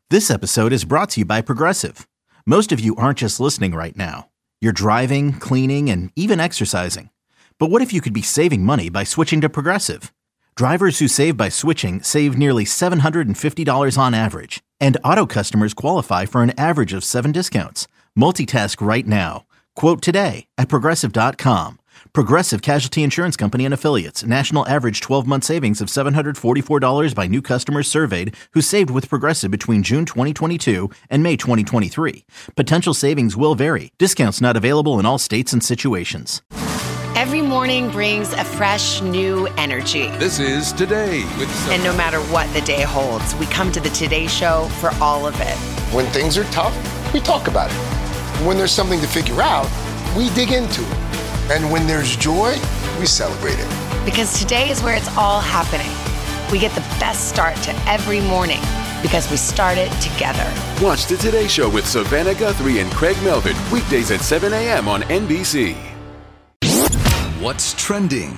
This episode is brought to you by Progressive. Most of you aren't just listening right now. You're driving, cleaning, and even exercising. But what if you could be saving money by switching to Progressive? Drivers who save by switching save nearly $750 on average. And auto customers qualify for an average of 7 discounts. Multitask right now. Quote today at Progressive.com. Progressive Casualty Insurance Company and Affiliates. National average 12-month savings of $744 by new customers surveyed who saved with Progressive between June 2022 and May 2023. Potential savings will vary. Discounts not available in all states and situations. Every morning brings a fresh, new energy. This is Today with And no matter what the day holds, we come to the Today Show for all of it. When things are tough, we talk about it. When there's something to figure out, we dig into it. And when there's joy, we celebrate it. Because today is where it's all happening. We get the best start to every morning because we start it together. Watch the Today Show with Savannah Guthrie and Craig Melvin, weekdays at 7 a.m. on NBC. What's trending?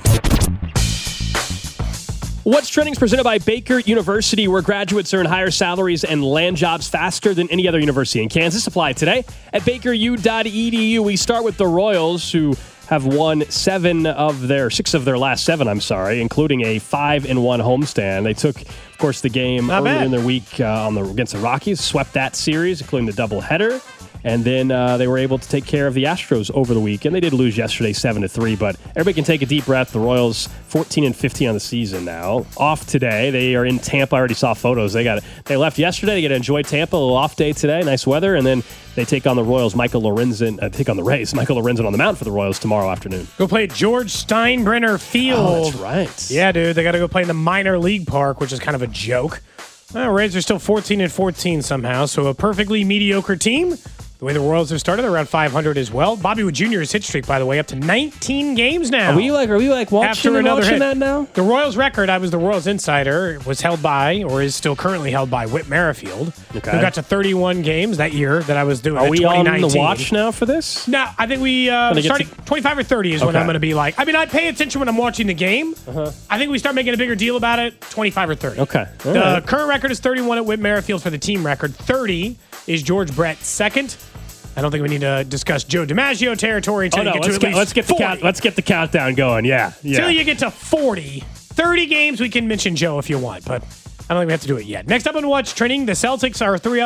What's Trending is presented by Baker University, where graduates earn higher salaries and land jobs faster than any other university in Kansas. Apply today at bakeru.edu. We start with the Royals, who have won 6 of their last 7, including a 5-1 homestand. They took, of course, the game earlier in their week against the Rockies, swept that series, including the doubleheader. And then they were able to take care of the Astros over the weekend. They did lose yesterday 7-3, but everybody can take a deep breath. The Royals 14-15 on the season now. Off today. They are in Tampa. I already saw photos. They left yesterday. They get to enjoy Tampa. A little off day today. Nice weather. And then they take on the Royals. Michael Lorenzen. Take on the Rays. Michael Lorenzen on the mound for the Royals tomorrow afternoon. Go play at George Steinbrenner Field. Oh, that's right. Yeah, dude. They got to go play in the minor league park, which is kind of a joke. Rays are still 14-14 somehow, so a perfectly mediocre team. The way the Royals have started, they're around 500 as well. Bobby Wood Jr.'s hit streak, by the way, up to 19 games now. Are we watching that now? The Royals record, I was the Royals insider, was held by, or is still currently held by, Whit Merrifield, who got to 31 games that year that I was doing. Are we on the watch now for this? No, I think we starting 25 or 30 is when I'm going to be like. I mean, I pay attention when I'm watching the game. I think we start making a bigger deal about it. 25 or 30. Okay. The current record is 31 at Whit Merrifield for the team record. 30 is George Brett's second. I don't think we need to discuss Joe DiMaggio territory until you get to at least let's get the countdown going. Yeah. Until you get to 40. 30 games, we can mention Joe if you want, but I don't think we have to do it yet. Next up on What's Trending, the Celtics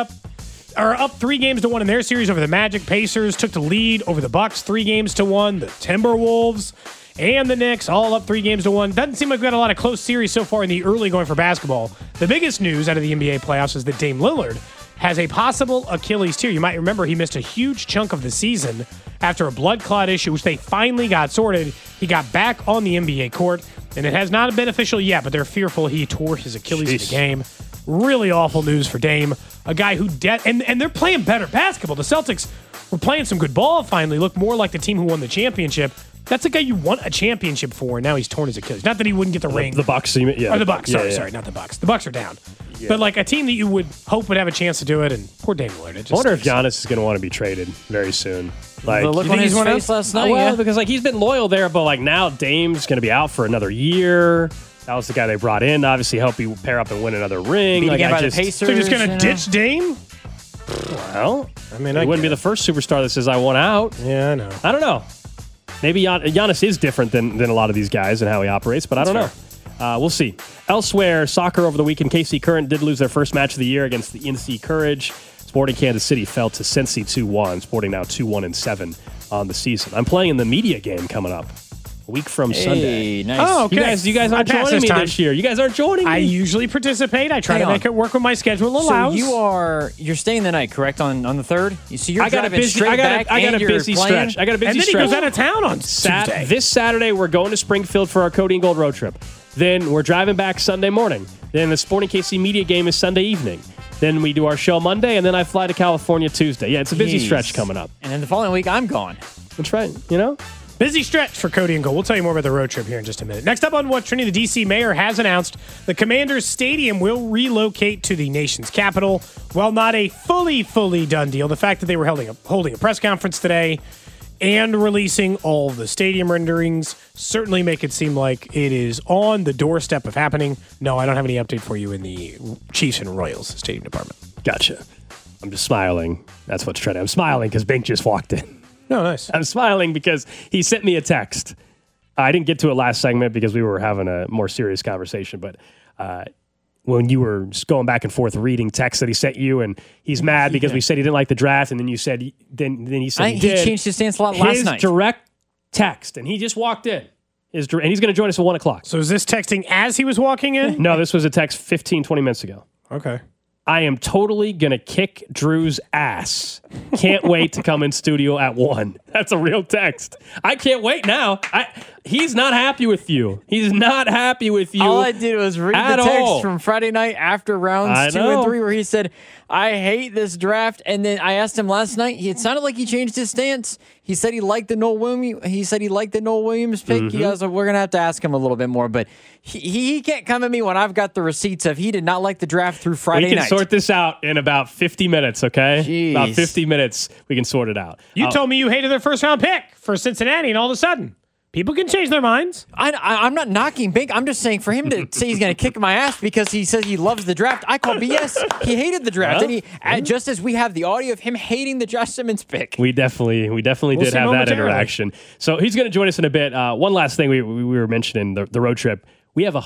are up 3 games to 1 in their series over the Magic. Pacers took the lead over the Bucks 3 games to 1. The Timberwolves and the Knicks all up 3 games to 1. Doesn't seem like we've got a lot of close series so far in the early going for basketball. The biggest news out of the NBA playoffs is that Dame Lillard has a possible Achilles tear. You might remember he missed a huge chunk of the season after a blood clot issue, which they finally got sorted. He got back on the NBA court, and it has not been official yet, but they're fearful he tore his Achilles in the game. Really awful news for Dame, a guy who and they're playing better basketball. The Celtics were playing some good ball finally, look more like the team who won the championship. That's the guy you want a championship for, and now he's torn his Achilles. Not that he wouldn't get the ring. The Bucks, yeah. Or the Bucks, sorry, not the Bucks. The Bucks are down. Yeah. But like a team that you would hope would have a chance to do it, and poor Dame Lillard. I wonder if Giannis is going to want to be traded very soon. Like, the look on his face last night, because he's been loyal there, but now Dame's going to be out for another year. That was the guy they brought in, obviously help you pair up and win another ring. The Pacers, so you're just going to ditch Dame? Well, I mean, he wouldn't be the first superstar that says I want out. Yeah, I know. I don't know. Maybe Giannis is different than a lot of these guys and how he operates, but I don't know. We'll see. Elsewhere, soccer over the weekend, KC Current did lose their first match of the year against the NC Courage. Sporting Kansas City fell to Cincy 2-1. Sporting now 2-1-7 on the season. I'm playing in the media game coming up a week from Sunday. Nice. Oh, okay. You guys aren't joining me this year. You guys aren't joining me. I usually participate. I try to make it work with my schedule allows. So you're staying the night, correct, on the 3rd? So you're driving straight back I got a busy stretch. And then he goes out of town on Tuesday. This Saturday, we're going to Springfield for our Cody and Gold road trip. Then we're driving back Sunday morning. Then the Sporting KC media game is Sunday evening. Then we do our show Monday, and then I fly to California Tuesday. Yeah, it's a busy stretch coming up. And then the following week, I'm gone. That's right, you know? Busy stretch for Cody and Gold. We'll tell you more about the road trip here in just a minute. Next up on What's Trending, the D.C. mayor has announced the Commanders Stadium will relocate to the nation's capital. While not a fully done deal, the fact that they were holding a press conference today, and releasing all the stadium renderings certainly make it seem like it is on the doorstep of happening. No, I don't have any update for you in the Chiefs and Royals stadium department. Gotcha. I'm just smiling. That's what's trending. I'm smiling because Bink just walked in. No, nice. I'm smiling because he sent me a text. I didn't get to it last segment because we were having a more serious conversation, but when you were just going back and forth reading texts that he sent you, and he's mad because we said he didn't like the draft, and then you said then he said he changed his stance a lot last night. His direct text, and he just walked in. And he's going to join us at 1 o'clock. So is this texting as he was walking in? No, this was a text 15, 20 minutes ago. Okay. I am totally going to kick Drew's ass. Can't wait to come in studio at 1. That's a real text. I can't wait now. He's not happy with you. He's not happy with you. All I did was read the text from Friday night after rounds 2 and 3 where he said, I hate this draft. And then I asked him last night, it sounded like he changed his stance. He said he liked the Noel Williams. Pick. Mm-hmm. He goes, we're gonna have to ask him a little bit more, but he can't come at me when I've got the receipts of he did not like the draft through Friday night. We can sort this out in about 50 minutes, okay? Jeez. About 50 minutes, we can sort it out. You told me you hated their first round pick for Cincinnati, and all of a sudden, people can change their minds. I'm not knocking Bink. I'm just saying for him to say he's going to kick my ass because he says he loves the draft, I call BS. He hated the draft. And just as we have the audio of him hating the Josh Simmons pick. We definitely did have that interaction. So he's going to join us in a bit. One last thing we were mentioning, the road trip. We have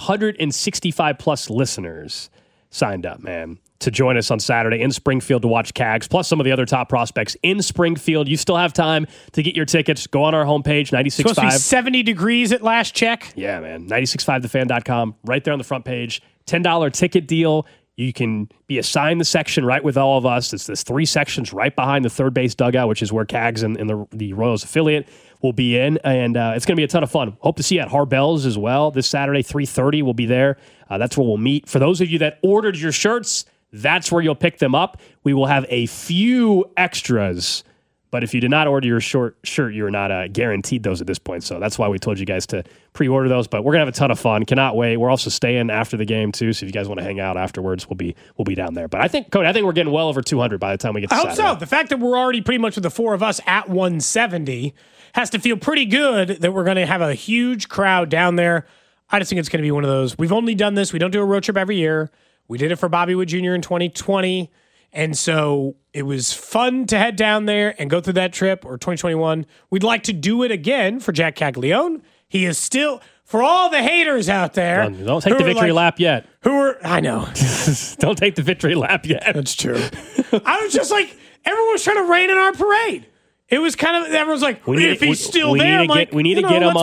165 plus listeners signed up, man, to join us on Saturday in Springfield to watch Cags, plus some of the other top prospects in Springfield. You still have time to get your tickets. Go on our homepage, 96.5. It's supposed to be 70 degrees at last check. Yeah, man. 96.5thefan.com, right there on the front page. $10 ticket deal. You can be assigned the section right with all of us. It's this 3 sections right behind the third base dugout, which is where Cags and the Royals affiliate will be in. And it's going to be a ton of fun. Hope to see you at Harbell's as well this Saturday, 3:30. We'll be there. That's where we'll meet. For those of you that ordered your shirts, that's where you'll pick them up. We will have a few extras, but if you did not order your shirt, you're not guaranteed those at this point. So that's why we told you guys to pre-order those. But we're gonna have a ton of fun. Cannot wait. We're also staying after the game too. So if you guys want to hang out afterwards, we'll be down there. But I think, Cody, we're getting well over 200 by the time we get to Saturday. I hope so. The fact that we're already pretty much with the 4 of us at 170 has to feel pretty good that we're going to have a huge crowd down there. I just think it's going to be one of those. We've only done this. We don't do a road trip every year. We did it for Bobby Wood Jr. in 2020. And so it was fun to head down there and go through that trip, or 2021. We'd like to do it again for Jack Caglione. He is still, for all the haters out there. Don't take the victory lap yet. I know. Don't take the victory lap yet. That's true. I was just like, everyone was trying to rain in our parade. It was kind of, everyone's like, if he's still there, we need to get him on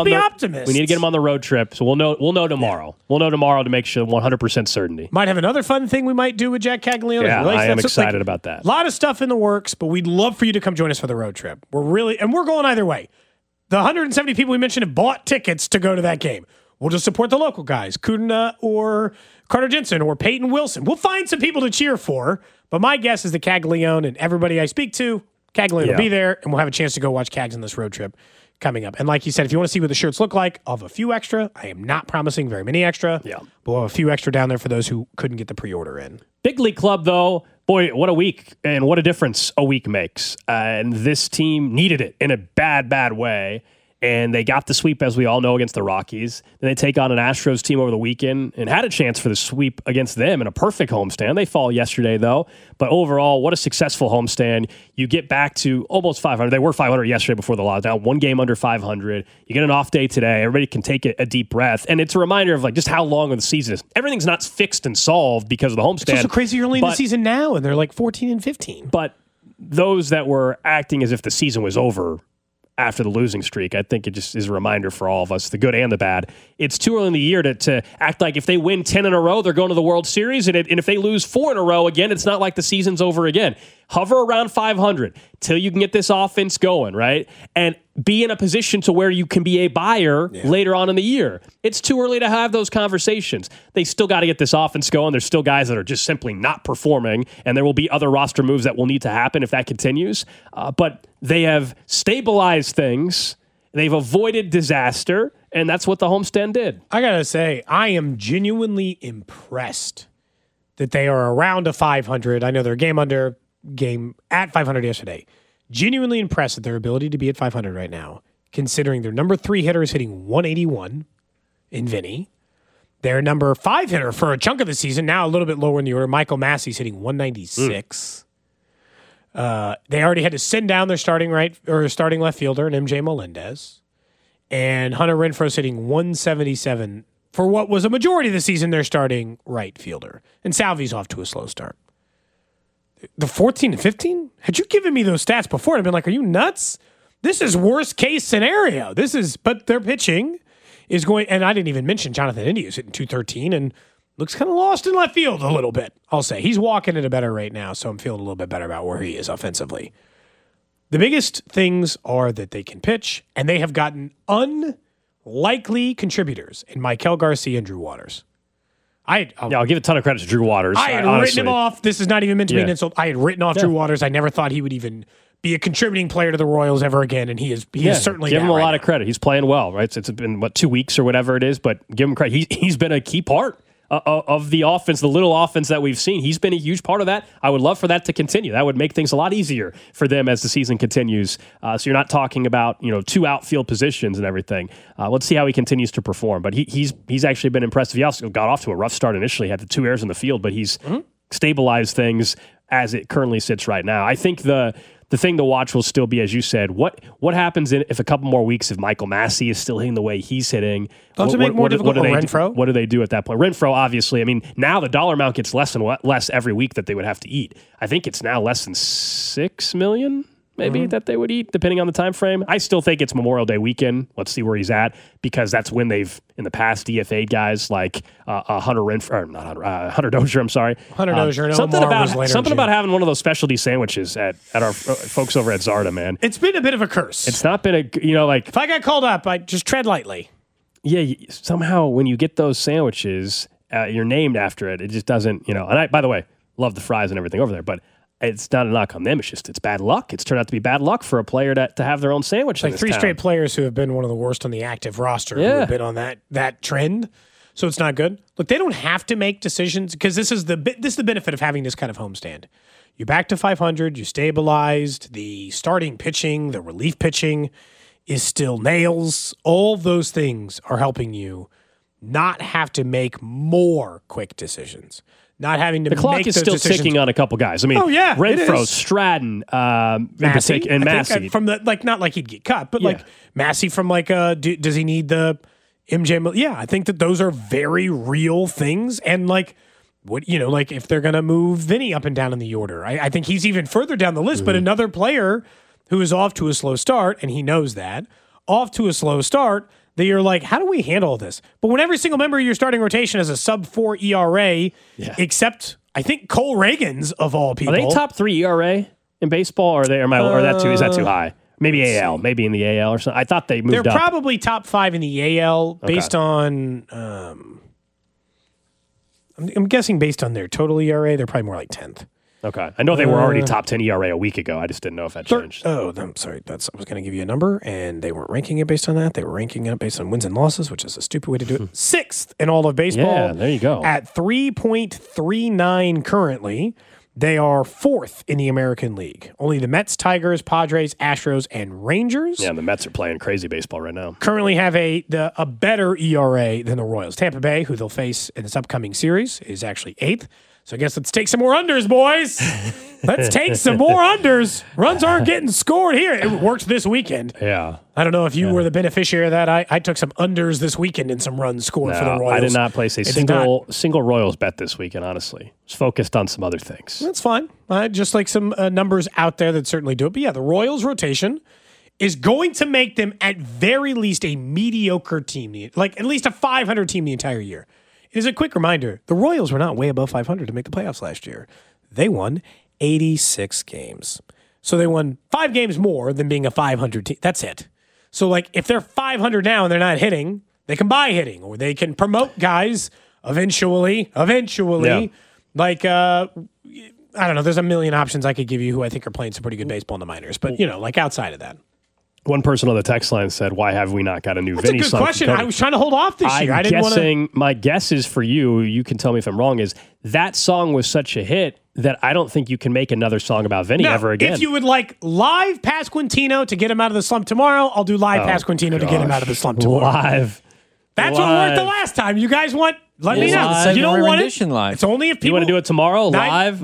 the road trip. So we'll know tomorrow. Yeah. We'll know tomorrow to make sure 100% certainty. Might have another fun thing we might do with Jack Caglione. Yeah, I am excited about that. A lot of stuff in the works, but we'd love for you to come join us for the road trip. We're going either way. The 170 people we mentioned have bought tickets to go to that game. We'll just support the local guys, Kudna or Carter Jensen or Peyton Wilson. We'll find some people to cheer for, but my guess is that Caglione and everybody I speak to, Caglione will be there, and we'll have a chance to go watch Cags on this road trip coming up. And like you said, if you want to see what the shirts look like, I'll have a few extra. I am not promising very many extra. Yeah. But we'll have a few extra down there for those who couldn't get the pre-order in. Big League Club, though, boy, what a week, and what a difference a week makes. And this team needed it in a bad, bad way. And they got the sweep, as we all know, against the Rockies. Then they take on an Astros team over the weekend and had a chance for the sweep against them in a perfect homestand. They fall yesterday, though. But overall, what a successful homestand. You get back to almost 500. They were 500 yesterday before the lockdown. 1 game under 500. You get an off day today. Everybody can take a deep breath. And it's a reminder of just how long of the season is. Everything's not fixed and solved because of the homestand. It's also crazy you're only in the season now, and they're like 14 and 15. But those that were acting as if the season was over after the losing streak, I think it just is a reminder for all of us, the good and the bad. It's too early in the year to act like if they win 10 in a row, they're going to the World Series, and if they lose 4 in a row, again, it's not like the season's over again. Hover around 500 till you can get this offense going, right? And be in a position to where you can be a buyer later on in the year. It's too early to have those conversations. They still got to get this offense going. There's still guys that are just simply not performing, and there will be other roster moves that will need to happen if that continues. But they have stabilized things. They've avoided disaster, and that's what the homestand did. I got to say, I am genuinely impressed that they are around a 500. I know they're game at 500 yesterday. genuinely impressed at their ability to be at 500 right now, considering their number 3 hitter is hitting 181 in Vinny. Their number 5 hitter for a chunk of the season, now a little bit lower in the order, Michael Massey's hitting 196. They already had to send down their starting left fielder, and MJ Melendez. And Hunter Renfroe's hitting 177 for what was a majority of the season their starting right fielder. And Salvi's off to a slow start. The 14 and 15? Had you given me those stats before, I'd been like, are you nuts? This is worst case scenario. But their pitching is going, and I didn't even mention Jonathan India, who's hitting 213 and looks kind of lost in left field a little bit, I'll say. He's walking at a better rate now, so I'm feeling a little bit better about where he is offensively. The biggest things are that they can pitch, and they have gotten unlikely contributors in Maikel Garcia and Drew Waters. I'll give a ton of credit to Drew Waters. I had written him off. This is not even meant to be an insult. I had written off Drew Waters. I never thought he would even be a contributing player to the Royals ever again, and he is certainly give him a lot of credit. He's playing well, right? It's been 2 weeks or whatever it is, but give him credit. He's been a key part of the offense, the little offense that we've seen. He's been a huge part of that. I would love for that to continue. That would make things a lot easier for them as the season continues. So you're not talking about 2 outfield positions and everything. Let's see how he continues to perform. But he's actually been impressive. He also got off to a rough start initially, had the 2 errors in the field, but he's stabilized things as it currently sits right now. I think the thing to watch will still be, as you said, what happens if a couple more weeks if Michael Massey is still hitting the way he's hitting? Don't it make more difficult for Renfroe? What do they do at that point? Renfroe, obviously, now the dollar amount gets less and less every week that they would have to eat. I think it's now less than $6 million, maybe, that they would eat, depending on the time frame. I still think it's Memorial Day weekend. Let's see where he's at, because that's when they've, in the past, DFA'd guys like Hunter Dozier, I'm sorry. Hunter Dozier. Something about having one of those specialty sandwiches at our folks over at Zarda, man. It's been a bit of a curse. It's not been if I got called up, I'd just tread lightly. Yeah, somehow when you get those sandwiches, you're named after it. It just doesn't, And I, by the way, love the fries and everything over there, but it's not a knock on them. It's bad luck. It's turned out to be bad luck for a player to have their own sandwich. Like 3 straight players who have been one of the worst on the active roster who have been on that trend. So it's not good. Look, they don't have to make decisions, because this is the benefit of having this kind of homestand. You're back to 500. You stabilized. The starting pitching, the relief pitching is still nails. All those things are helping you not have to make more quick decisions. Not having to make the clock is still decisions. Ticking on a couple guys. Renfroe, Stratton, Massey, and Massey. From the not like he'd get cut, but like Massey from does he need the MJ? Yeah, I think that those are very real things, and if they're gonna move Vinny up and down in the order, I think he's even further down the list. But another player who is off to a slow start, and he knows that off to a slow start. That you're like, how do we handle this? But when every single member of your starting rotation has a sub-4 ERA, except I think Cole Reagans of all people. Are they top 3 ERA in baseball, or is that too high? Maybe AL, maybe in the AL or something. I thought they moved up. They're probably top 5 in the AL based on. I'm guessing based on their total ERA, they're probably more like 10th. Okay. I know they were already top 10 ERA a week ago. I just didn't know if that changed. I'm sorry. I was going to give you a number, and they weren't ranking it based on that. They were ranking it based on wins and losses, which is a stupid way to do it. 6th in all of baseball. Yeah, there you go. At 3.39 currently. They are 4th in the American League. Only the Mets, Tigers, Padres, Astros, and Rangers. Yeah, and the Mets are playing crazy baseball right now. Currently have a better ERA than the Royals. Tampa Bay, who they'll face in this upcoming series, is actually 8th. So I guess let's take some more unders, boys. Let's take some more unders. Runs aren't getting scored here. It worked this weekend. Yeah. I don't know if you were the beneficiary of that. I took some unders this weekend and some runs scored for the Royals. I did not place a single Royals bet this weekend, honestly. I was focused on some other things. That's fine. Just like some numbers out there that certainly do it. But yeah, the Royals rotation is going to make them at very least a mediocre team, like at least a 500 team the entire year. It is a quick reminder, the Royals were not way above 500 to make the playoffs last year. They won 86 games. So they won 5 games more than being a 500 team. That's it. So if they're 500 now and they're not hitting, they can buy hitting, or they can promote guys eventually. Yeah. I don't know, there's a million options I could give you who I think are playing some pretty good baseball in the minors. But, outside of that. One person on the text line said, "Why have we not got a new Vinny song?" That's a good question. I was trying to hold off this year. My guess is for you. You can tell me if I'm wrong. Is that song was such a hit that I don't think you can make another song about Vinny ever again. If you would like live Pasquantino to get him out of the slump tomorrow, I'll do live Pasquantino to get him out of the slump tomorrow. Live. That's what worked the last time. You guys want? Let me know. You don't want it? Live. It's only if people... You want to do it tomorrow live?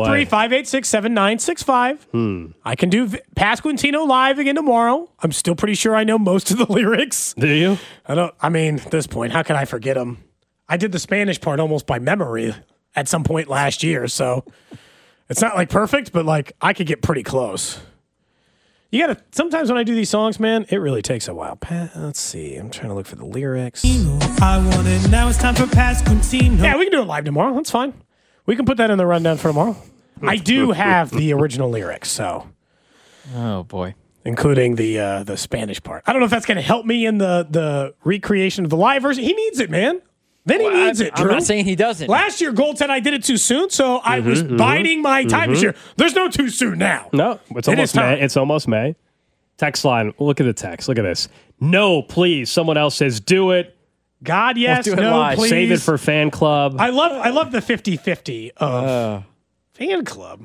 913-586-7965. I can do Pasquantino live again tomorrow. I'm still pretty sure I know most of the lyrics. Do you? I mean, at this point, how can I forget them? I did the Spanish part almost by memory at some point last year, so it's not like perfect, but like I could get pretty close. You gotta, sometimes when I do these songs, man, it really takes a while. Let's see. I'm trying to look for the lyrics. I want it. Now it's time for Pasquantino. Yeah, we can do it live tomorrow. That's fine. We can put that in the rundown for tomorrow. I do have the original lyrics, so. Oh, boy. Including the Spanish part. I don't know if that's going to help me in the recreation of the live version. He needs it, man. Then he needs it, Drew. I'm not saying he doesn't. Last year, Gold said I did it too soon, so I was biding my time this year. There's no too soon now. No, it's almost May. It's almost May. Text line. Look at the text. Look at this. No, please. Someone else says, do it. God, yes. Do it no, live. please. Save it for fan club. I love the 50-50 of fan club.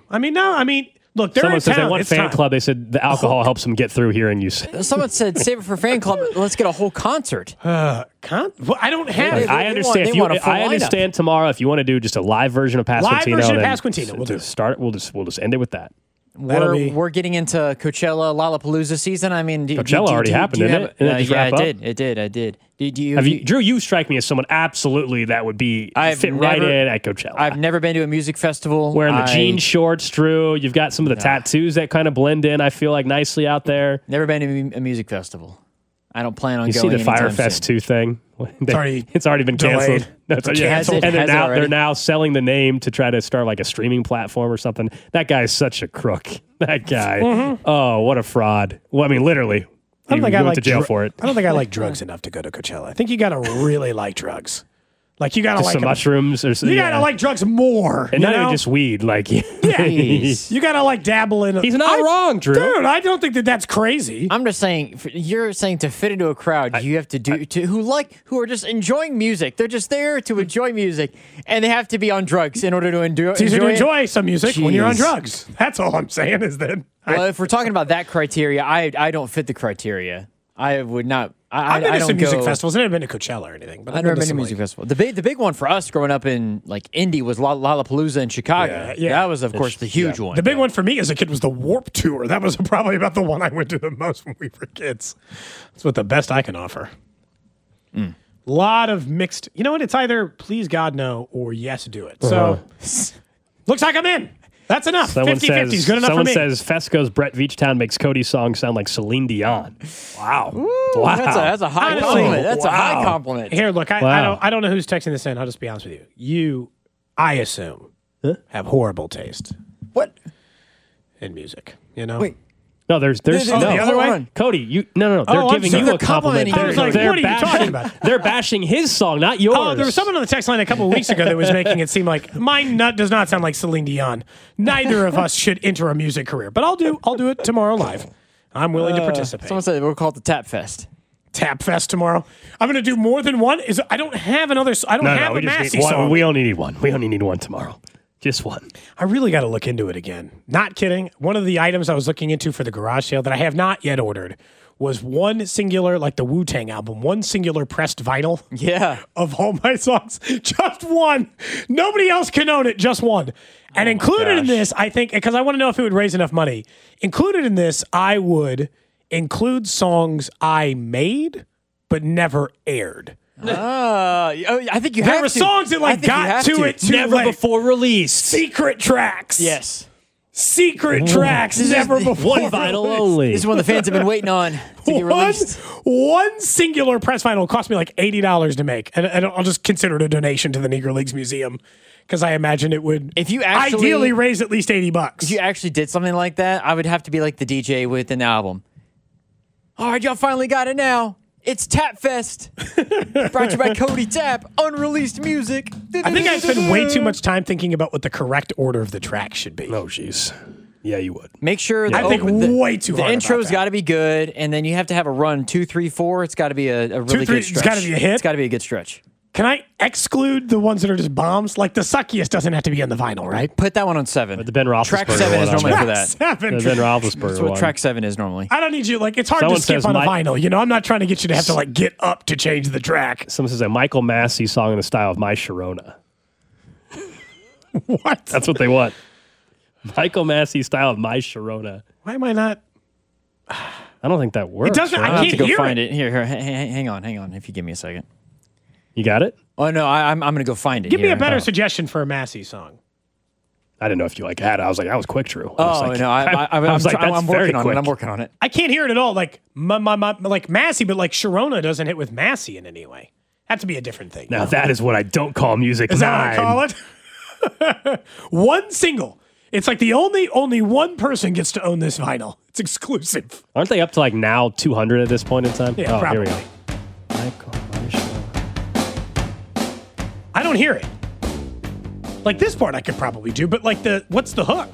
Look, they're Someone in says town. they want It's fan time. club. They said the alcohol helps them get through here, and you say. Someone said, save it for fan club. Let's get a whole concert. Well, I don't have it. I understand. I understand tomorrow if you want to do just a live version of Pasquantino. Live version of Pasquantino. We'll do. Start. We'll just end it with that. We're getting into Coachella Lollapalooza season. I mean, Coachella already happened, didn't it? Yeah, it did. I did. Drew, you strike me as someone absolutely that would be fit right in at Coachella. I've never been to a music festival. Wearing the jean shorts, Drew. You've got some of the tattoos that kind of blend in, I feel like, nicely out there. Never been to a music festival. I don't plan on going. You see the Firefest 2 thing? It's already been canceled. No, it's canceled. And they're now selling the name to try to start like a streaming platform or something. That guy is such a crook. That guy. Oh, what a fraud. Well, I mean, literally. I don't think I went to jail for it. I don't think I like drugs enough to go to Coachella. I think you got to really like drugs. Like you got to like some mushrooms or something. You got to like drugs more. And not even just weed. Like, you got to like dabble in. He's not wrong, Drew. Dude, I don't think that's crazy. I'm just saying. You're saying to fit into a crowd, you have to who are just enjoying music. They're just there to enjoy music, and they have to be on drugs in order to enjoy. It's easier to enjoy some music when you're on drugs. That's all I'm saying. Is that. Well, if we're talking about that criteria, I don't fit the criteria. I would not. I've been to some music festivals. I've never been to Coachella or anything. But I've never been to a music festival. The big one for us growing up in like Indy was Lollapalooza in Chicago. Yeah. That was, of course, the huge one. The big one for me as a kid was the Warped Tour. That was probably about the one I went to the most when we were kids. That's what the best I can offer. A lot of mixed. You know what? It's either please God no or yes do it. So looks like I'm in. That's enough. 50-50 is good enough for me. Someone says Fesco's Brett Veachtown makes Cody's song sound like Celine Dion. Wow. Wow. That's a high compliment. That's a high compliment. Here, look, I don't know who's texting this in. I'll just be honest with you. You, I assume, have horrible taste. What? In music, you know? Wait. No, there's the other way? Cody, no. They're giving you a compliment. I was like, what are you talking about? They're bashing his song, not yours. Oh, there was someone on the text line a couple of weeks ago that was making it seem like my nut does not sound like Celine Dion. Neither of us should enter a music career, but I'll do it tomorrow live. I'm willing to participate. Someone said we'll call it the Tap Fest. Tap Fest tomorrow. I'm going to do more than one. I don't have another. I don't have a Massey song. We only need one. We only need one tomorrow. Just one. I really got to look into it again. Not kidding. One of the items I was looking into for the garage sale that I have not yet ordered was one singular, like the Wu-Tang album, one singular pressed vinyl. Yeah. Of all my songs. Just one. Nobody else can own it. Just one. And included in this, I think, because I want to know if it would raise enough money. Included in this, I would include songs I made but never aired. I think you have to. There were songs that got to it too never late. Before released. Secret tracks. Yes. Secret tracks. Never before. One vinyl only. This is one the fans have been waiting on to get released. One singular press vinyl cost me like $80 to make, and I'll just consider it a donation to the Negro Leagues Museum because I imagine it would. If you actually ideally raise at least $80. If you actually did something like that, I would have to be like the DJ with an album. All right, y'all finally got it now. It's Tap Fest. Brought to you by Cody Tap. Unreleased music. I think I spend way too much time thinking about what the correct order of the track should be. Oh, jeez. Yeah, you would. Make sure I think way too hard. The intro's got to be good, and then you have to have a run 2, 3, 4. It's got to be a really good stretch. It's got to be a hit. It's got to be a good stretch. Can I exclude the ones that are just bombs? Like the suckiest doesn't have to be on the vinyl, right? Put that one on 7. But the Ben Roethlisberger Track 7 is normally for that. The Ben Roethlisberger That's what one. track 7 is normally. I don't need you. Like, it's hard to skip on a vinyl. You know, I'm not trying to get you to have to like get up to change the track. Someone says a Michael Massey song in the style of My Sharona. What? That's what they want. Michael Massey style of My Sharona. Why am I not? I don't think that works. It doesn't. Right? I can't have to go hear find it. Here, hang on. If you give me a second. You got it? Oh no, I'm going to go find it. Give me a better suggestion for a Massey song. I didn't know if you like had it. I was like, that was quick, Drew. I'm working on it. I'm working on it. I can't hear it at all. Like like Massey, but like Sharona doesn't hit with Massey in any way. Have to be a different thing. Now that is what I don't call music. Is that what I call it? One single. It's like the only one person gets to own this vinyl. It's exclusive. Aren't they up to like now 200 at this point in time? Yeah, probably. Here we go. Michael Massey. I don't hear it. Like this part I could probably do, but like what's the hook?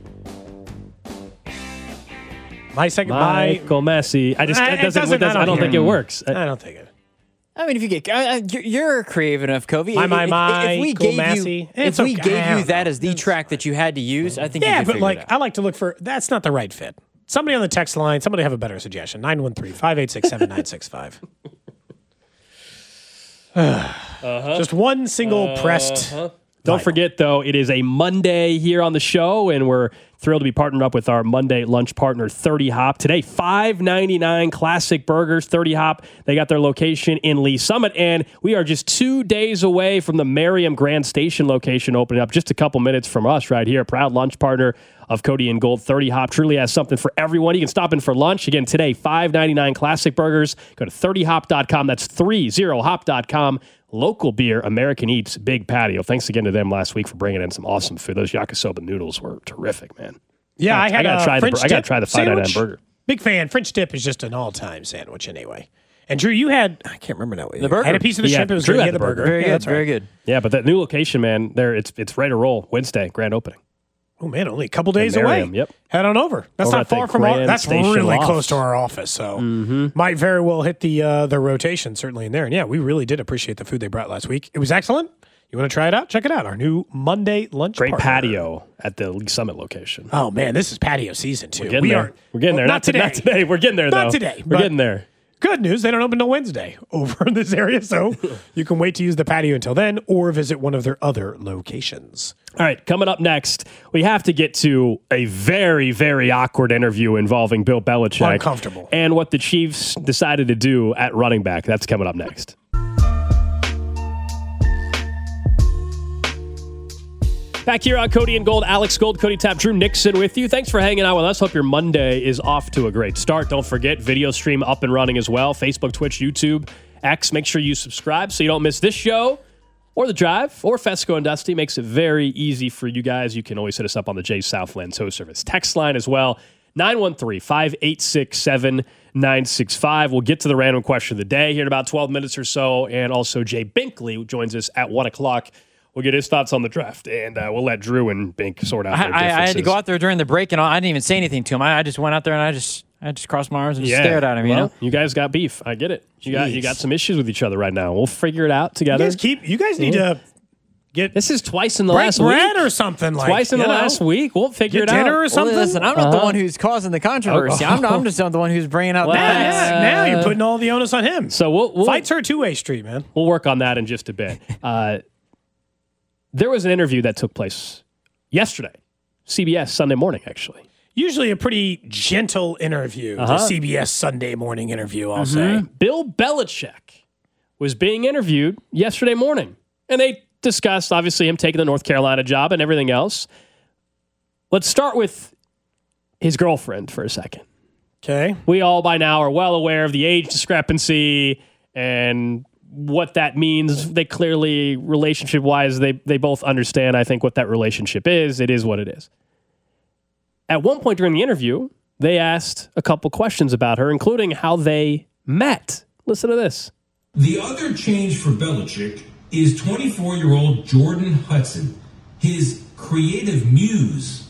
Michael Massey. I don't think it works. I don't think it. I mean, if you get, you're creative enough, Covey. If we gave you that as the track that you had to use, I think you could but like I like to look for that's not the right fit. Somebody on the text line, somebody have a better suggestion. 913-586-7965. Just one single pressed. Don't forget, though, it is a Monday here on the show, and we're thrilled to be partnered up with our Monday lunch partner, 30 Hop. Today, $5.99 classic burgers, 30 Hop. They got their location in Lee Summit, and we are just 2 days away from the Merriam Grand Station location opening up just a couple minutes from us right here. Proud lunch partner of Cody and Gold. 30 Hop truly has something for everyone. You can stop in for lunch. Again, today, $5.99 classic burgers. Go to 30hop.com. That's 30hop.com. Local beer, American Eats, Big Patio. Thanks again to them last week for bringing in some awesome food. Those yakisoba noodles were terrific, man. Yeah, I gotta try the $5.99 burger. Big fan. French dip is just an all-time sandwich anyway. And Drew, you had, I can't remember now. The burger. I had a piece of the shrimp. It was Drew good. had the burger. Very good. Very good. Yeah, but that new location, man, it's ready to roll. Wednesday, grand opening. Oh man, only a couple days away. Yep. Head on over. That's Over not at the far from Grand that's Station really Loft. close to our office. So might very well hit the rotation certainly in there. And yeah, we really did appreciate the food they brought last week. It was excellent. You want to try it out? Check it out. Our new Monday lunch. Great partner. patio at the Lee Summit location. Oh man, this is patio season too. We're getting there. Not today. Not today. We're getting there though. Not today. We're getting there. Good news, they don't open till Wednesday over in this area, so you can wait to use the patio until then or visit one of their other locations. All right, coming up next, we have to get to a very, very awkward interview involving Bill Belichick. Uncomfortable. And what the Chiefs decided to do at running back. That's coming up next. Back here on Cody and Gold, Alex Gold, Cody Tapp, Drew Nixon with you. Thanks for hanging out with us. Hope your Monday is off to a great start. Don't forget, video stream up and running as well. Facebook, Twitch, YouTube, X. Make sure you subscribe so you don't miss this show or The Drive or Fesco and Dusty. Makes it very easy for you guys. You can always hit us up on the J Southland Tow Service text line as well. 913-586-7965. We'll get to the random question of the day here in about 12 minutes or so. And also Jay Binkley joins us at 1 o'clock. We'll get his thoughts on the draft, and we'll let Drew and Bink sort out their differences. I had to go out there during the break, and I didn't even say anything to him. I just went out there, and I just crossed my arms and just stared at him, you know? You guys got beef. I get it. You got some issues with each other right now. We'll figure it out together. You guys need to get this is twice in the last week. bread or something. Twice in the last week. We'll figure it out. Dinner or something? Well, listen, I'm not the one who's causing the controversy. I'm just the one who's bringing out the facts. Now you're putting all the onus on him. So we'll fights are a two-way street, man. We'll work on that in just a bit. There was an interview that took place yesterday, CBS Sunday morning, actually. Usually a pretty gentle interview, the CBS Sunday morning interview, I'll say. Bill Belichick was being interviewed yesterday morning, and they discussed, obviously, him taking the North Carolina job and everything else. Let's start with his girlfriend for a second. Okay. We all by now are well aware of the age discrepancy and what that means. They clearly, relationship-wise, they both understand, I think, what that relationship is. It is what it is. At one point during the interview, they asked a couple questions about her, including how they met. Listen to this. The other change for Belichick is 24-year-old Jordan Hudson, his creative muse.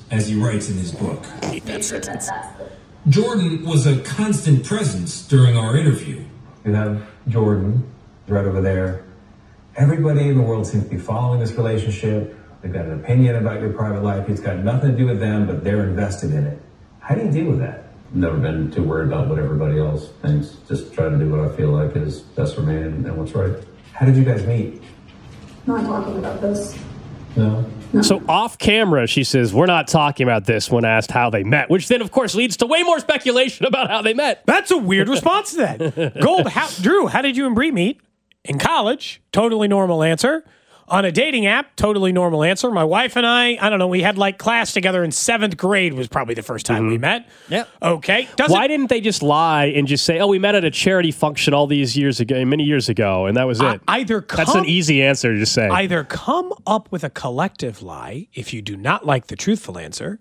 as he writes in his book. I hate that sentence. Jordan was a constant presence during our interview. You have Jordan right over there. Everybody in the world seems to be following this relationship. They've got an opinion about your private life. It's got nothing to do with them, but they're invested in it. How do you deal with that? Never been too worried about what everybody else thinks. Just try to do what I feel like is best for me and what's right. How did you guys meet? Not talking about this. No. So off camera, she says, we're not talking about this when asked how they met, which then, of course, leads to way more speculation about how they met. That's a weird response to that. Gold, Drew, how did you and Bree meet? In college, totally normal answer. On a dating app, totally normal answer. My wife and I don't know, we had like class together in 7th grade was probably the first time we met. Yep. Okay. Why didn't they just lie and just say, oh, we met at a charity function all these years ago, many years ago, and that was it? That's an easy answer to just say. Either come up with a collective lie if you do not like the truthful answer,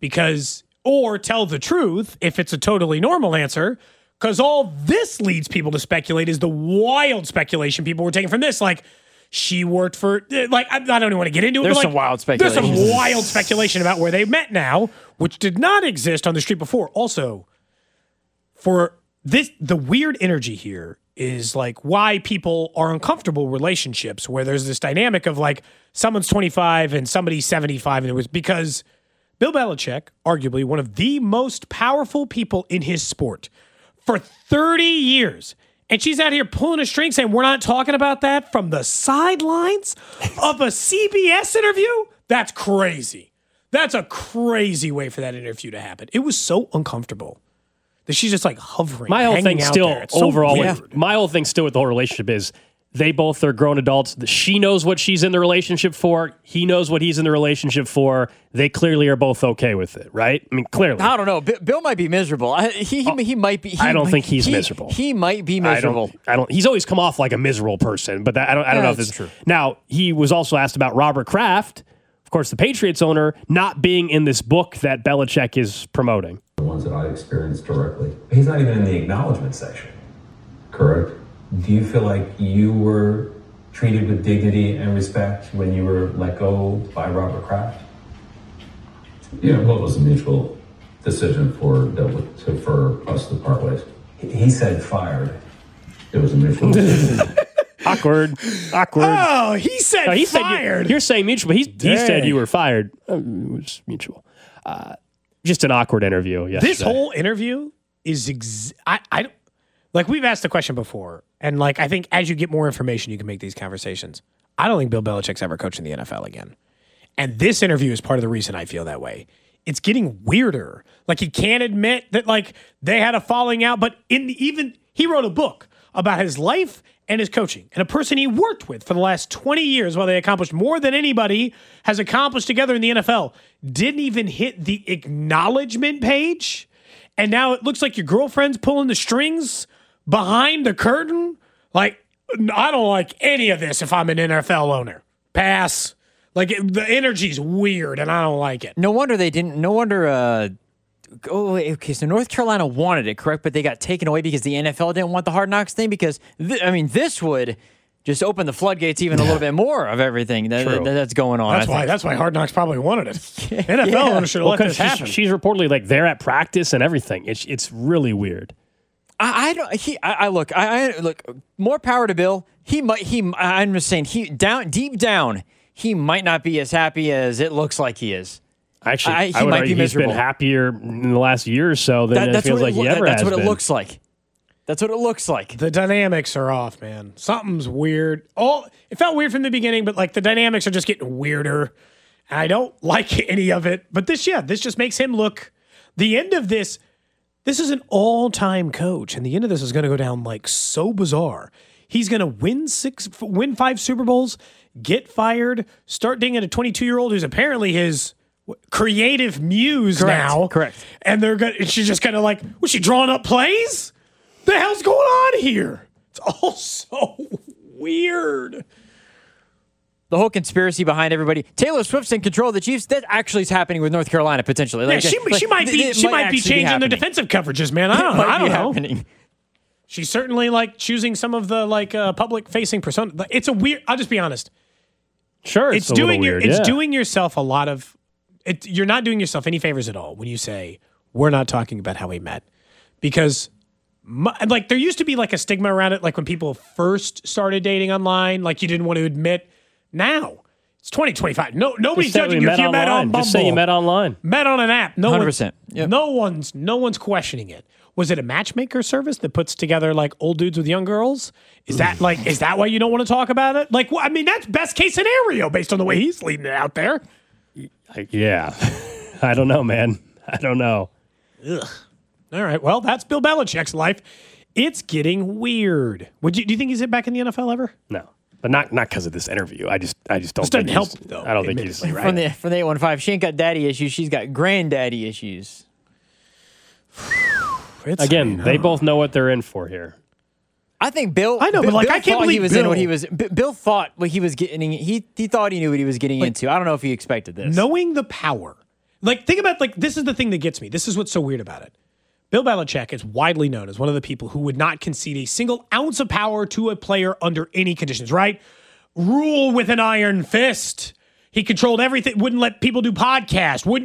or tell the truth if it's a totally normal answer, because all this leads people to speculate is the wild speculation people were taking from this, like, she worked for, like, I don't even want to get into it. There's but some wild speculation. There's some wild speculation about where they met now, which did not exist on the street before. Also, for this, the weird energy here is like why people are uncomfortable relationships where there's this dynamic of like someone's 25 and somebody's 75. And it was because Bill Belichick, arguably one of the most powerful people in his sport for 30 years. And she's out here pulling a string saying, we're not talking about that from the sidelines of a CBS interview? That's crazy. That's a crazy way for that interview to happen. It was so uncomfortable that she's just like hovering. My whole thing still overall, my whole thing still with the whole relationship is they both are grown adults. She knows what she's in the relationship for. He knows what he's in the relationship for. They clearly are both okay with it, right? I mean, clearly. I don't know. Bill might be miserable. He might be. I don't think he's miserable. He might be miserable. I don't. He's always come off like a miserable person, but I don't know if this is true. Now, he was also asked about Robert Kraft, of course, the Patriots owner, not being in this book that Belichick is promoting. The ones that I experienced directly. He's not even in the acknowledgement section. Correct. Do you feel like you were treated with dignity and respect when you were let go by Robert Kraft? Yeah, well, it was a mutual decision for us to part ways. He said fired. It was a mutual decision. Awkward. Oh, he said fired. You're saying mutual. He said you were fired. It was mutual. Just an awkward interview yesterday. This whole interview is I like we've asked the question before, and like I think as you get more information, you can make these conversations. I don't think Bill Belichick's ever coaching the NFL again, and this interview is part of the reason I feel that way. It's getting weirder. Like he can't admit that like they had a falling out, but he wrote a book about his life and his coaching, and a person he worked with for the last 20 years, while they accomplished more than anybody has accomplished together in the NFL, didn't even hit the acknowledgement page, and now it looks like your girlfriend's pulling the strings behind the curtain. Like, I don't like any of this if I'm an NFL owner. Pass. Like, the energy's weird, and I don't like it. No wonder they didn't. No wonder. Okay, so North Carolina wanted it, correct? But they got taken away because the NFL didn't want the Hard Knocks thing. Because this would just open the floodgates even a little bit more of everything that's going on. That's why Hard Knocks probably wanted it. NFL owners should have let this happen. She's reportedly like there at practice and everything. It's really weird. I look. More power to Bill. I'm just saying. Deep down, he might not be as happy as it looks like he is. Actually, he might be miserable. He's been happier in the last year or so than it feels like he ever has been. That's what it looks like. That's what it looks like. The dynamics are off, man. Something's weird. It felt weird from the beginning, but like the dynamics are just getting weirder. And I don't like any of it. But this just makes him look. The end of this. This is an all-time coach, and the end of this is going to go down like so bizarre. He's going to win 5 Super Bowls, get fired, start dating a 22-year-old who's apparently his creative muse now. Correct. And she's just kind of like, was she drawing up plays? The hell's going on here? It's all so weird. The whole conspiracy behind everybody. Taylor Swift's in control of the Chiefs. That actually is happening with North Carolina potentially. Yeah, she might be changing their defensive coverages, man. I don't know. Happening. She's certainly like choosing some of the like public facing persona. It's a weird. I'll just be honest. Sure, it's doing weird. It's doing yourself a lot of you're not doing yourself any favors at all when you say, we're not talking about how we met. Because like there used to be like a stigma around it, like when people first started dating online, like you didn't want to admit. Now it's 2025. Nobody's judging you if you met on Bumble. Just say you met online. Met on an app. 100%. Yep. No one's questioning it. Was it a matchmaker service that puts together like old dudes with young girls? Is that why you don't want to talk about it? Like, I mean, that's best case scenario based on the way he's leading it out there. Yeah. I don't know, man. I don't know. Ugh. All right. Well, that's Bill Belichick's life. It's getting weird. Do you think he's back in the NFL ever? No. But not because of this interview. I just don't this doesn't help, though. I don't think he's right. From the 815, she ain't got daddy issues. She's got granddaddy issues. They both know what they're in for here. I think Bill. I know, but like I can't believe he was Bill. in what he was. Bill thought what he was getting. He thought he knew what he was getting into. I don't know if he expected this. Knowing the power, like think about this is the thing that gets me. This is what's so weird about it. Bill Belichick is widely known as one of the people who would not concede a single ounce of power to a player under any conditions. Right? Rule with an iron fist. He controlled everything. Wouldn't let people do podcasts. Wouldn't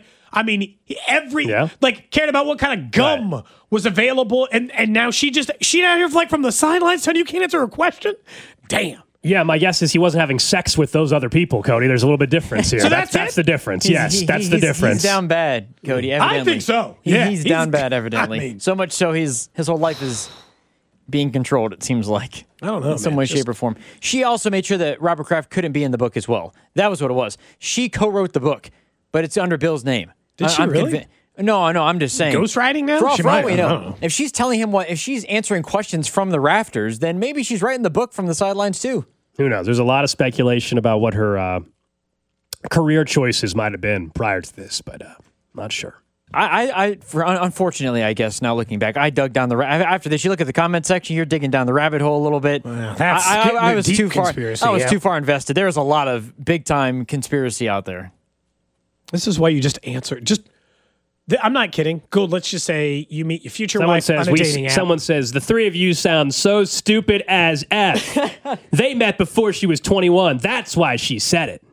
cared about what kind of gum was available, and now she out here like from the sidelines telling you can't answer a question. Damn. Yeah, my guess is he wasn't having sex with those other people, Cody. There's a little bit of difference here. So that's the difference. That's the difference. He's down bad, Cody. Evidently. I think so. He's down bad, evidently. So much so his whole life is being controlled, it seems like. I don't know, in some way, shape, or form. She also made sure that Robert Kraft couldn't be in the book as well. That was what it was. She co-wrote the book, but it's under Bill's name. Did she really? No, I'm just saying. Ghostwriting now? For all we know. If she's telling him if she's answering questions from the rafters, then maybe she's writing the book from the sidelines too. Who knows? There's a lot of speculation about what her career choices might have been prior to this, but not sure. Unfortunately, I guess now looking back, I dug down after this. You look at the comment section, you're digging down the rabbit hole a little bit. Well, I was too far. Conspiracy, I was too far invested. There was a lot of big time conspiracy out there. This is why you just answer. I'm not kidding. Good. Let's just say you meet your future wife on a dating app. Someone says, the three of you sound so stupid as F. They met before she was 21. That's why she said it.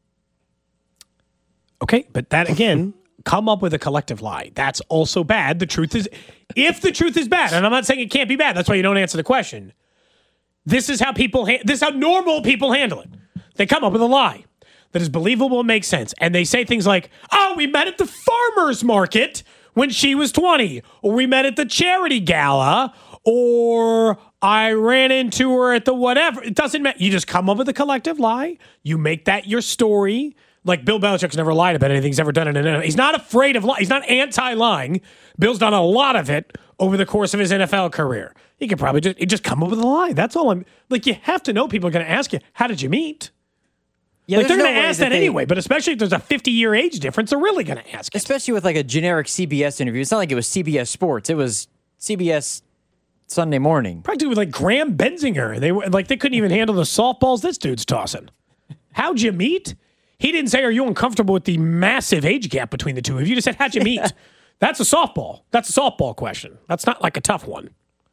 Okay, but that again, come up with a collective lie. That's also bad. If the truth is bad, and I'm not saying it can't be bad, that's why you don't answer the question. This is how normal people handle it. They come up with a lie that is believable and makes sense. And they say things like, oh, we met at the farmer's market when she was 20, or we met at the charity gala, or I ran into her at the whatever. It doesn't matter. You just come up with a collective lie. You make that your story. Like Bill Belichick's never lied about anything he's ever done in an NFL. He's not afraid of lying. He's not anti-lying. Bill's done a lot of it over the course of his NFL career. He could probably just come up with a lie. That's all you have to know people are going to ask you, how did you meet? Yeah, they're going to ask that anyway, but especially if there's a 50-year age difference, they're really going to ask it. Especially with like a generic CBS interview. It's not like it was CBS Sports. It was CBS Sunday Morning. Practically with like Graham Benzinger. They couldn't even handle the softballs this dude's tossing. How'd you meet? He didn't say, are you uncomfortable with the massive age gap between the two of you? He just said, how'd you meet? That's a softball. That's a softball question. That's not like a tough one.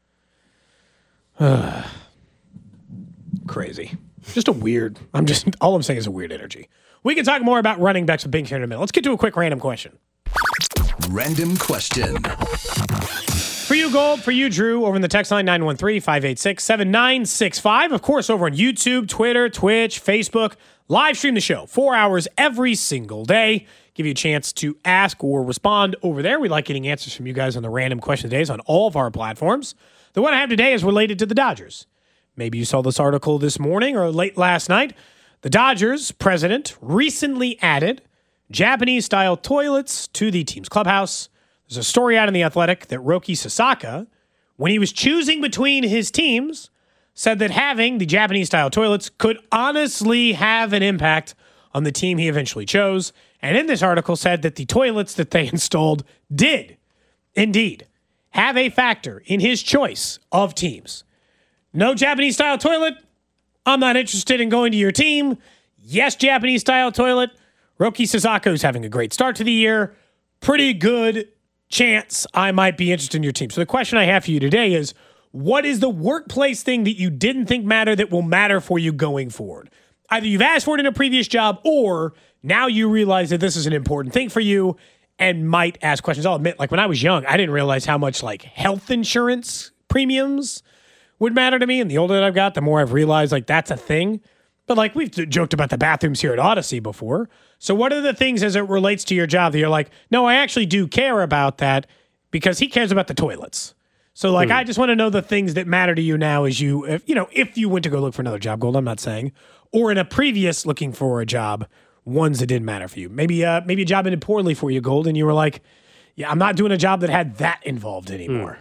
Crazy. Just a weird, all I'm saying is a weird energy. We can talk more about running backs with Bink here in a minute. Let's get to a quick random question. Random question. For you, Gold. For you, Drew, over in the text line, 913-586-7965. Of course, over on YouTube, Twitter, Twitch, Facebook. Live stream the show 4 hours every single day. Give you a chance to ask or respond over there. We like getting answers from you guys on the random question days on all of our platforms. The one I have today is related to the Dodgers. Maybe you saw this article this morning or late last night. The Dodgers president recently added Japanese-style toilets to the team's clubhouse. There's a story out in The Athletic that Roki Sasaka, when he was choosing between his teams, said that having the Japanese-style toilets could honestly have an impact on the team he eventually chose. And in this article said that the toilets that they installed did, indeed, have a factor in his choice of teams. No Japanese-style toilet? I'm not interested in going to your team. Yes, Japanese-style toilet. Roki Sasaka's having a great start to the year. Pretty good chance I might be interested in your team. So the question I have for you today is, what is the workplace thing that you didn't think mattered that will matter for you going forward? Either you've asked for it in a previous job or Now you realize that this is an important thing for you and might ask questions. I'll admit, like when I was young, I didn't realize how much like health insurance premiums would matter to me. And the older that I've got, the more I've realized like that's a thing. But like we've joked about the bathrooms here at Odyssey before. So what are the things as it relates to your job that you're like, no, I actually do care about that because he cares about the toilets. So like, I just want to know the things that matter to you now as you, if you went to go look for another job, Gold, I'm not saying, or in a previous looking for a job, ones that didn't matter for you. Maybe a job ended poorly for you, Gold, and you were like, yeah, I'm not doing a job that had that involved anymore.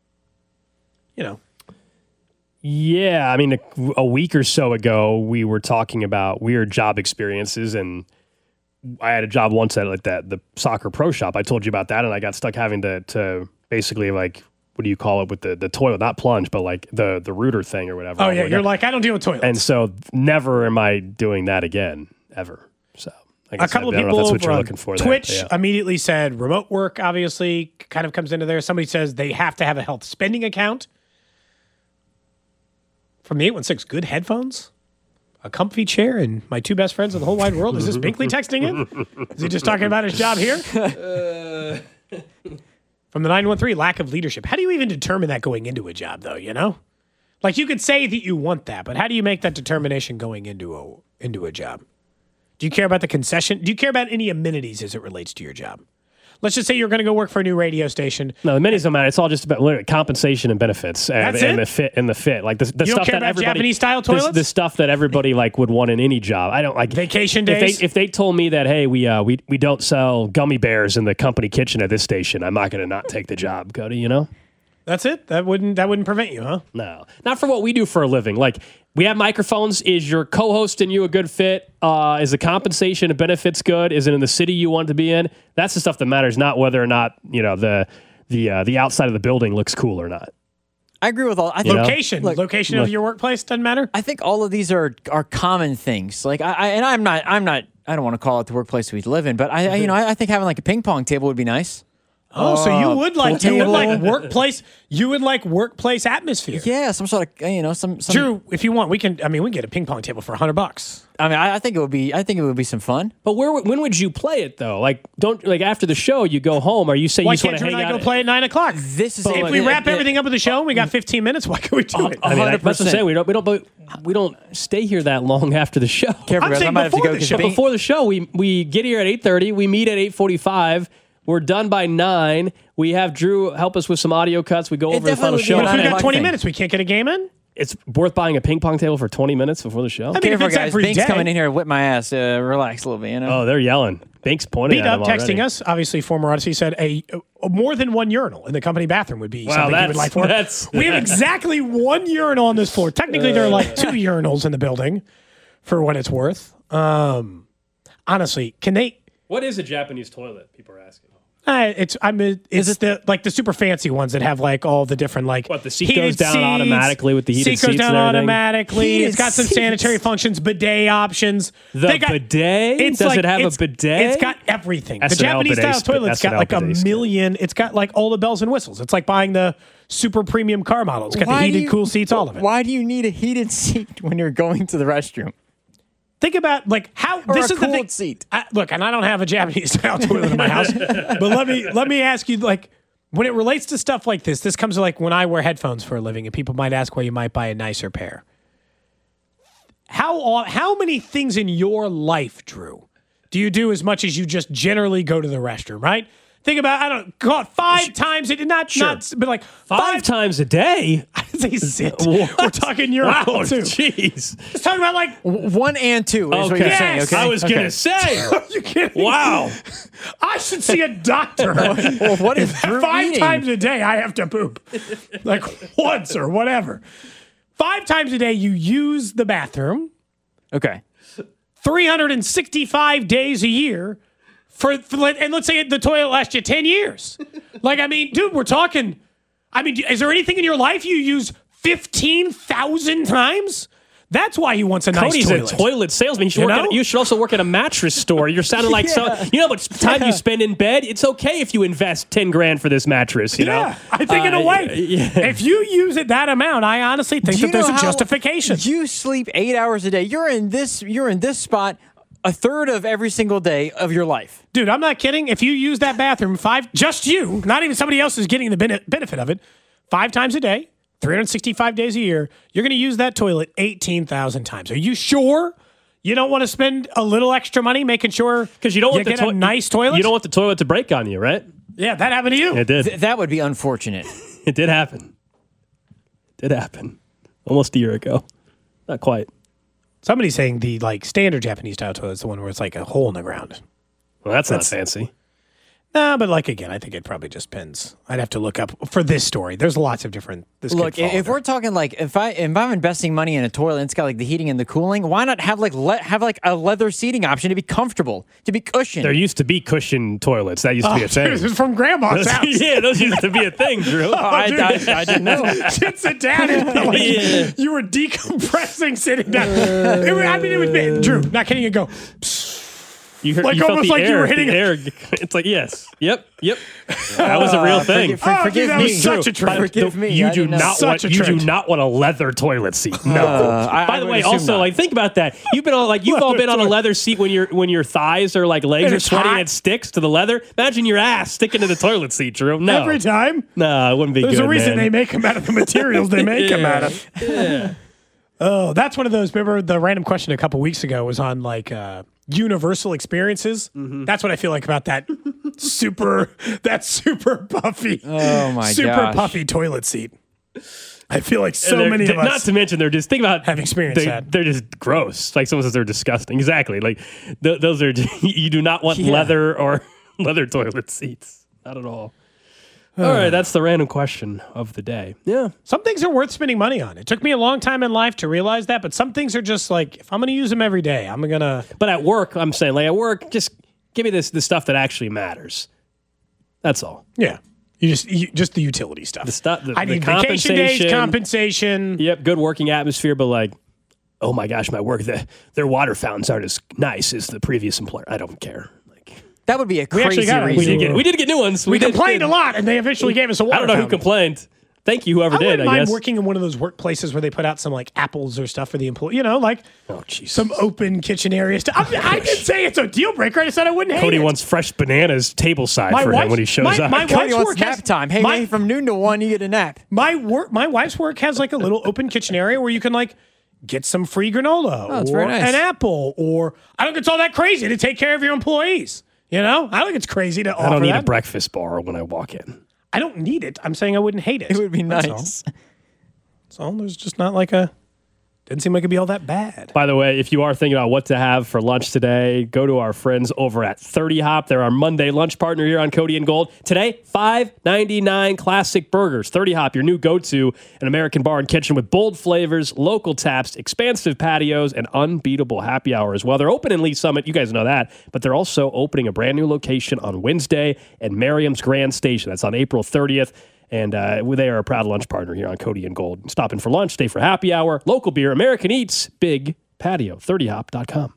Yeah, I mean, a week or so ago, we were talking about weird job experiences, and I had a job once at like the soccer pro shop. I told you about that, and I got stuck having to basically like, what do you call it with the toilet? Not plunge, but like the rooter thing or whatever. Oh, yeah, you're like, I don't deal with toilets. And so never am I doing that again, ever. So I guess a couple of people that's what you're over looking for Twitch there, immediately said remote work obviously kind of comes into there. Somebody says they have to have a health spending account. From the 816, good headphones, a comfy chair, and my two best friends in the whole wide world. Is this Binkley texting in? Is he just talking about his job here? From the 913, lack of leadership. How do you even determine that going into a job, though, Like, you could say that you want that, but how do you make that determination going into a job? Do you care about the concession? Do you care about any amenities as it relates to your job? Let's just say you're going to go work for a new radio station. No, the amenities don't matter. It's all just about literally compensation and benefits and it? the fit. Like the you stuff don't care that about everybody Japanese style toilets? The stuff that everybody like would want in any job. I don't like vacation days. If they told me that, hey, we don't sell gummy bears in the company kitchen at this station, I'm not going to not take the job, Cody. That's it? That wouldn't prevent you, huh? No. Not for what we do for a living. Like, we have microphones. Is your co-host and you a good fit? Is the compensation and benefits good? Is it in the city you want to be in? That's the stuff that matters, not whether or not, the outside of the building looks cool or not. I agree with all. Location of your workplace doesn't matter. I think all of these are common things. Like I don't want to call it the workplace we live in, but I think having like a ping pong table would be nice. Oh, so you would like workplace atmosphere? Yeah, some sort of some. Drew, if you want, we can get a ping pong table for $100. I mean, I think it would be some fun. But when would you play it though? Like, after the show, you go home. Are you saying you just want to hang out? Why can't Drew and I go play at 9 o'clock? If we wrap everything up with the show and we got 15 minutes, why can't we do it? I mean, that's what I'm saying. We don't stay here that long after the show. I'm saying before the show. Before the show, we get here at 8:30. We meet at 8:45. We're done by 9. We have Drew help us with some audio cuts. We go over the final show. If we got 20 minutes, we can't get a game in? It's worth buying a ping pong table for 20 minutes before the show. I mean, if it's guys, every Bink's day. coming in here to whip my ass. Relax a little bit, Oh, they're yelling. Bink's pointing at him already. texting us, obviously former Odyssey, said a more than one urinal in the company bathroom would be something you would like for. We have exactly one urinal on this floor. Technically, there are like 2 urinals in the building for what it's worth. Honestly, can they... What is a Japanese toilet? People are asking. It's the super fancy ones that have like all the different like the seat goes down automatically with the heated seats. Seat goes down automatically. It's got some sanitary functions, bidet options. Bidet? Does it have a bidet? It's got everything. The Japanese style toilet's got like a million. It's got like all the bells and whistles. It's like buying the super premium car model. It's got the heated, cool seats, all of it. Why do you need a heated seat when you're going to the restroom? Think about like how this is the thing. Seat. Look, and I don't have a Japanese style toilet in my house, but let me ask you, like, when it relates to stuff like this comes to like when I wear headphones for a living, and people might ask why you might buy a nicer pair. How many things in your life, Drew, do you do as much as you just generally go to the restroom? Right? Think about, call it 5 times. But like 5 times a day. I didn't say sit. We're talking urinal too. Jeez. Just talking about like 1 and 2 is what you're saying. Okay. I was gonna say. Are you kidding? Wow. I should see a doctor. Well, what is Drew 5 eating? times a day I have to poop, like once or whatever. 5 times a day you use the bathroom. Okay. 365 days a year. And let's say the toilet lasts you 10 years. Like, I mean, dude, we're talking. I mean, is there anything in your life you use 15,000 times? That's why he wants a nice toilet. Cody's a toilet salesman. You should also work at a mattress store. You're sounding like how much time you spend in bed. It's okay if you invest $10,000 for this mattress. You know, I think in a way, if you use it that amount, I honestly think that there's a justification. You sleep 8 hours a day. You're in this spot a third of every single day of your life. Dude, I'm not kidding. If you use that bathroom just you, not even somebody else is getting the benefit of it, 5 times a day, 365 days a year, you're going to use that toilet 18,000 times. Are you sure you don't want to spend a little extra money making sure because you don't want get a nice toilet? You don't want the toilet to break on you, right? Yeah, that happened to you. It did. That would be unfortunate. It did happen. Almost a year ago. Not quite. Somebody's saying the standard Japanese style toilet is the one where it's like a hole in the ground. Well, that's not fancy. Nah, but again, I think it probably just depends. I'd have to look up for this story. There's lots of different. Look, if we're talking if I'm investing money in a toilet and it's got the heating and the cooling, why not have a leather seating option to be to be cushioned? There used to be cushion toilets. That used to be a thing. This is from Grandma's house. Yeah, those used to be a thing, Drew. I didn't know. She'd sit down and you were decompressing sitting down. It was Drew. Not kidding. You go. You heard, like you almost felt like you were hitting air. It's like yes, yep. That was a real thing. Forgive me. Such a trend. Forgive me. You do not want a leather toilet seat. No. By the way, also think about that. You've all been on a leather seat when your thighs or legs are sweaty and it sticks to the leather. Imagine your ass sticking to the toilet seat, Drew. No. Every time. No, it wouldn't be There's good. There's a reason man. they make them out of the materials they make them out of. Yeah. Oh, that's one of those. Remember the random question a couple weeks ago was on universal experiences. Mm-hmm. That's what I feel like about that super puffy, super puffy toilet seat. I feel like so many of us. Not to mention, they're just think about have experienced that. They're just gross. Like someone says, they're disgusting. Exactly. Like those are. You do not want leather or leather toilet seats. Not at all. All right, that's the random question of the day. Yeah. Some things are worth spending money on. It took me a long time in life to realize that, but some things are just if I'm going to use them every day, I'm going to... But at work, I'm saying, at work, just give me the stuff that actually matters. That's all. Yeah. You just the utility stuff. The stuff, I need vacation days, compensation. Yep, good working atmosphere, but oh my gosh, my work, their water fountains aren't as nice as the previous employer. I don't care. That would be a crazy reason. We did get new ones. We complained a lot, and they eventually gave us a water I don't know fountain. who complained. Thank you, whoever did, I guess. mind working in one of those workplaces where they put out some apples or stuff for the employee. Some open kitchen area stuff. I didn't say it's a deal breaker. I just said I wouldn't hate it. Cody wants fresh bananas table side for him when he shows up. My Cody wants nap time. Hey, from noon to 1, you get a nap. My wife's work has a little open kitchen area where you can get some free granola or an apple, or I don't think it's all that crazy to take care of your employees. I don't think it's crazy to offer I don't need that. a breakfast bar when I walk in. I don't need it. I'm saying I wouldn't hate it. It would be nice. So there's just not didn't seem like it'd be all that bad. By the way, if you are thinking about what to have for lunch today, go to our friends over at 30 Hop. They're our Monday lunch partner here on Cody and Gold. Today, $5.99 classic burgers. 30 Hop, your new go-to, an American bar and kitchen with bold flavors, local taps, expansive patios, and unbeatable happy hour as well. They're open in Lee Summit. You guys know that. But they're also opening a brand new location on Wednesday at Merriam's Grand Station. That's on April 30th. And they are a proud lunch partner here on Cody and Gold. Stop in for lunch, stay for happy hour, local beer, American Eats, big patio, 30hop.com.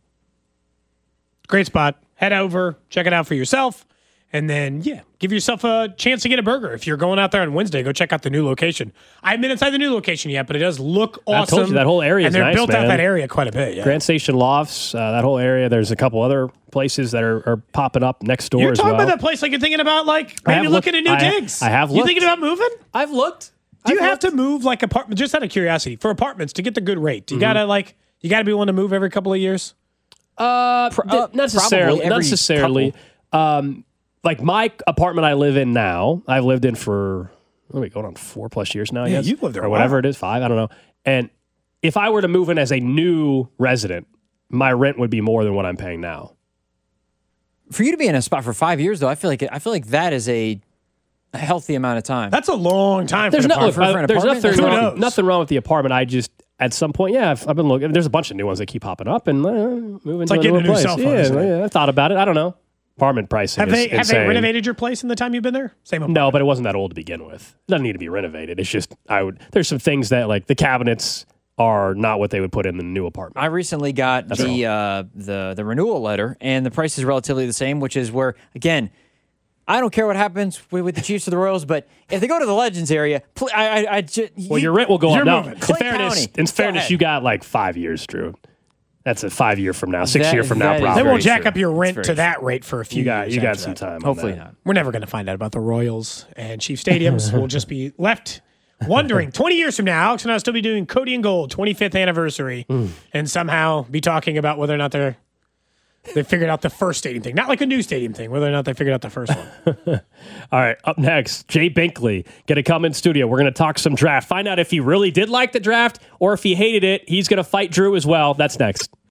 Great spot. Head over, check it out for yourself. And then, give yourself a chance to get a burger. If you're going out there on Wednesday, go check out the new location. I haven't been inside the new location yet, but it does look awesome. I told you, that whole area is nice, and they're built man. out that area quite a bit. Yeah. Grand Station Lofts, that whole area. There's a couple other places that are popping up next door You're as talking well. about that place you're thinking about, maybe looking at new digs. I have looked. You thinking about moving? I've looked. Do you have to move apartment? Just out of curiosity, for apartments to get the good rate, you gotta be willing to move every couple of years. Not necessarily. Like my apartment I live in now, I've lived in for going on 4+ years now. I guess. You've lived there or whatever it is, 5. I don't know. And if I were to move in as a new resident, my rent would be more than what I'm paying now. For you to be in a spot for 5 years, though, I feel like that is a healthy amount of time. That's a long time. There's for an apartment. There's nothing wrong with the apartment. I just at some point, I've been looking. There's a bunch of new ones that keep popping up, and moving to a new place. Cell phone, yeah, I thought about it. I don't know. Apartment pricing. Have they renovated your place in the time you've been there? Same apartment. No, but it wasn't that old to begin with. It doesn't need to be renovated. It's just there's some things that the cabinets are not what they would put in the new apartment. I recently got the renewal letter, and the price is relatively the same, which is where, again, I don't care what happens with the Chiefs or the Royals, but if they go to the Legends area, your rent will go up. No, in fairness, you got 5 years, Drew. That's a 5 year from now, 6 year from now, probably. They won't jack up your rent to that rate for a few years. You got some time. Hopefully not. We're never going to find out about the Royals and Chief Stadiums. We'll just be left wondering 20 years from now, Alex and I will still be doing Cody and Gold 25th anniversary and somehow be talking about whether or not they figured out the first stadium thing. Not like a new stadium thing, whether or not they figured out the first one. All right, up next, Jay Binkley going to come in studio. We're going to talk some draft. Find out if he really did like the draft or if he hated it. He's going to fight Drew as well. That's next.